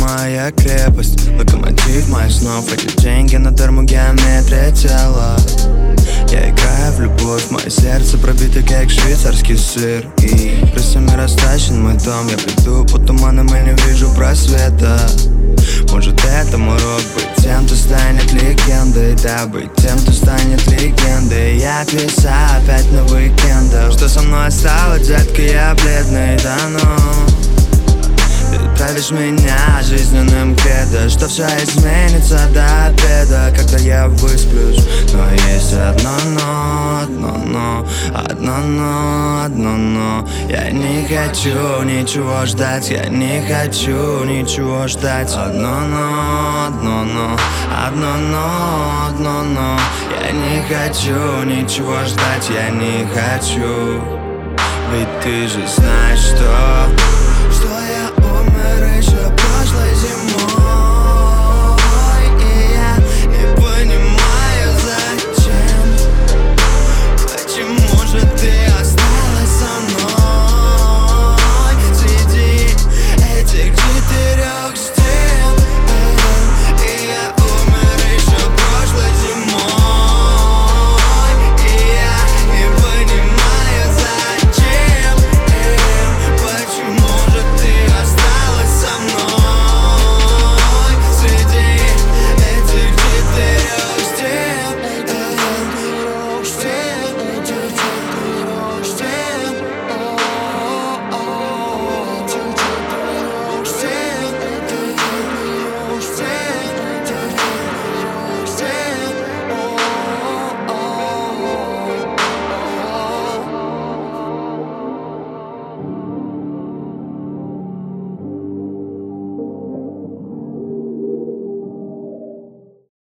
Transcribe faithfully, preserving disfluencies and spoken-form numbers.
моя крепость, локомотив моих снов. Эти деньги на термогеометрия тела. Я играю в любовь, мое сердце пробито как швейцарский сыр. И крысами растащен мой дом. Я приду по туманам и не вижу просвета. Может, это мой урок, быть тем, кто станет легендой. Да, быть тем, кто станет легендой. Я отвисаю опять на уикендах. Что со мной осталось, детка, я бледный, да ну. Ты правишь меня жизненным кредо, что все изменится до обеда, когда я высплюсь. Но есть одно но, одно но, одно но, одно но. Я не хочу ничего ждать, я не хочу ничего ждать. Одно но, одно но, одно но, одно но. Я не хочу ничего ждать, я не хочу. Ведь ты же знаешь, что